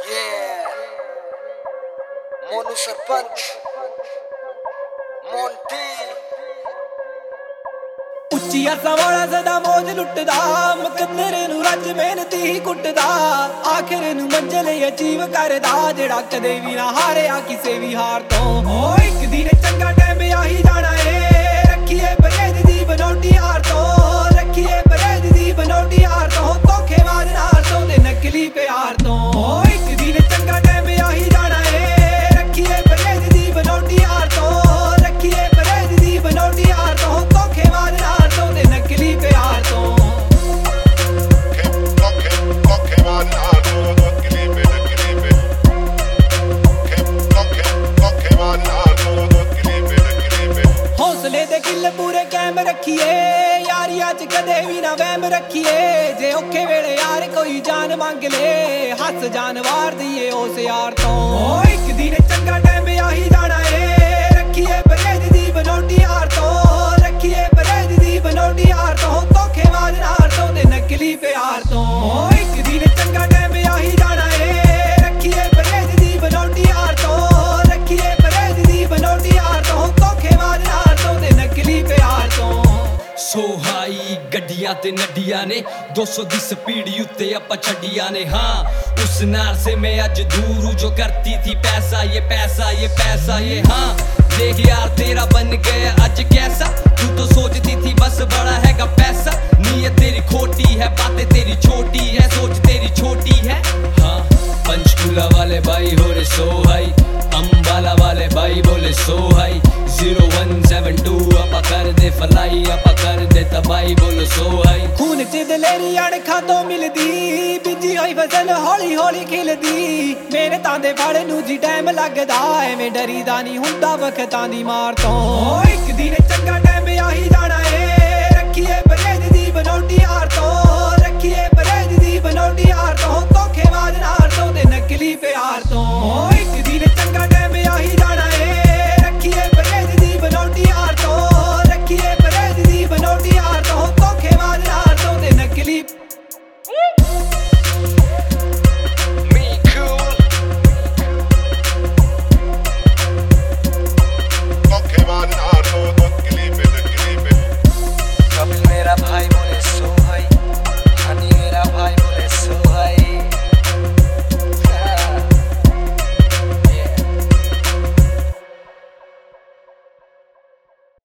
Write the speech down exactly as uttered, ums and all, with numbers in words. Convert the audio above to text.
Yeah, Monu sarpanch Monte ਉੱਚੀ ਆਸਾਂ ਵਾਲਾ ਸਦਾ ਮੌਜ ਲੁੱਟਦਾ, ਮੁਕੱਦਰ ਨੂੰ ਰੱਜ ਮਿਹਨਤੀ ਕੁੱਟਦਾ, ਆਖਿਰ ਨੂੰ ਮੰਜ਼ਿਲ ਅਚੀਵ ਕਰਦਾ, ਜਿਹੜਾ ਕਦੇ ਵੀ ਨਾ ਹਾਰਿਆ ਕਿਸੇ ਵੀ ਹਾਰ ਤੋਂ। ਓ ਇੱਕ ਦਿਨ ਚੰਗਾ ਟਾਈਮ ਆਹੀ ਜਾਣਾ ਏ, ਰੱਖੀਏ ਪਰਹੇਜ਼ ਦੀ ਬਣਾਉਟੀ ਹਾਰ ਤੋਂ, ਰੱਖੀਏ ਪਰਹੇਜ਼ ਦੀ ਬਣਾਉਟੀ ਹਾਰ ਤੋਂ, ਧੋਖੇਬਾਜ਼ ਨਾਲ ਤੋਂ ਤੇ ਨਕਲੀ ਪਿਆਰ ਤੋਂ। ਓ ਇੱਕ ਦਿਨ ਚੰਗਾ ਟਾਈਮ ਆਹੀ ਜਾਣਾ ਏ, ਰੱਖੀਏ ਪਰਹੇਜ਼ ਦੀ ਬਣਾਉਟੀ ਹਾਰ ਤੋਂ, ਰੱਖੀਏ ਪਰਹੇਜ਼ ਦੀ ਬਣਾਉਟੀ ਹਾਰ ਤੋਂ, ਧੋਖੇਬਾਜ਼ ਨਾਲ ਤੋਂ ਤੇ ਨਕਲੀ ਪਿਆਰ ਤੋਂ। ਹੌਸਲੇ ਦੇ ਕਿੱਲ ਪੂਰੇ ਕਾਇਮ ਰੱਖੀਏ, ਯਾਰੀਆਂ ਚ ਕਦੇ ਵੀ ਨਾ ਵਹਿਮ ਰੱਖੀਏ, ਜੇ ਔਖੇ ਵੇਲੇ ਯਾਰ ਕੋਈ ਜਾਨ ਮੰਗ ਲੇ, ਹੱਸ ਜਾਨ ਵਾਰ ਦੀਏ ਉਸ ਯਾਰ ਤੋਂ। ਓ ਇੱਕ ਦਿਨ ਚੰਗਾ ਟਾਈਮ ਆਹੀ ਜਾਣਾ ਏ, ਰੱਖੀਏ ਪਰਹੇਜ਼ ਦੀ ਬਣਾਉਟੀ ਹਾਰ ਤੋਂ, ਰੱਖੀਏ ਪਰਹੇਜ਼ ਦੀ ਬਣਾਉਟੀ ਹਾਰ ਤੋਂ, ਧੋਖੇਬਾਜ਼ ਨਾਲ ਤੋਂ ਤੇ ਨਕਲੀ ਪਿਆਰ ਤੋਂ। ਓ ਇੱਕ ਦਿਨ ਚੰਗਾ ਟਾਈਮ ਆਹੀ ਜਾਣਾ ਏ, ਰੱਖੀਏ ਪਰਹੇਜ਼ ਦੀ ਬਣਾਉਟੀ ਹਾਰ ਤੋਂ, ਰੱਖੀਏ ਪਰਹੇਜ਼ ਦੀ ਬਣਾਉਟੀ ਹਾਰ ਤੋਂ, ਧੋਖੇਬਾਜ਼ ਨਾਲ ਤੋਂ ਤੇ ਨਕਲੀ ਪਿਆਰ ਤੋਂ। ਸੋ ਹਾਈ ਗੱਡੀਆਂ ਤੇ ਨੱਡੀਆਂ ਨੇ, ਦੋ ਸੌ ਦੀ ਸਪੀਡ ਉੱਤੇ ਆਪਾਂ ਛੱਡੀਆਂ ਨੇ। ਹਾਂ ਉਸ ਨਾਲ ਸੇ ਮੈਂ ਅੱਜ ਦੂਰ ਹੂੰ, ਜੋ ਕਰਤੀ थी पैसा ये पैसा ये पैसा ये। हाँ देख यार तेरा बन गया आज कैसा, तू तो सोचती थी बस बड़ा हैगा पैसा, नीयत तेरी खोटी है, बातें तेरी छोटी है, सोच तेरी छोटी है। हाँ पंचकूला वाले भाई हो रे सो हाई, अंबाला वाले भाई बोले so high, zero one seven two आपा कर दे फलाई, आपा कर दे तबाही बोलो सो हाई। ਖੂਨ ਚ ਦਲੇਰੀ ਅਣਖਾਂ ਤੋਂ ਮਿਲਦੀ, ਬੀਜੀ ਹੋਈ ਫਸਲ ਹੌਲੀ ਹੌਲੀ ਖਿਲਦੀ, ਮਿਹਨਤਾਂ ਦੇ ਫਲ ਨੂੰ ਜੀ ਟਾਈਮ ਲੱਗਦਾ, ਐਵੇਂ ਡਰੀਦਾ ਨਹੀਂ ਹੁੰਦਾ ਵਕਤਾਂ ਦੀ ਮਾਰ ਤੋਂ।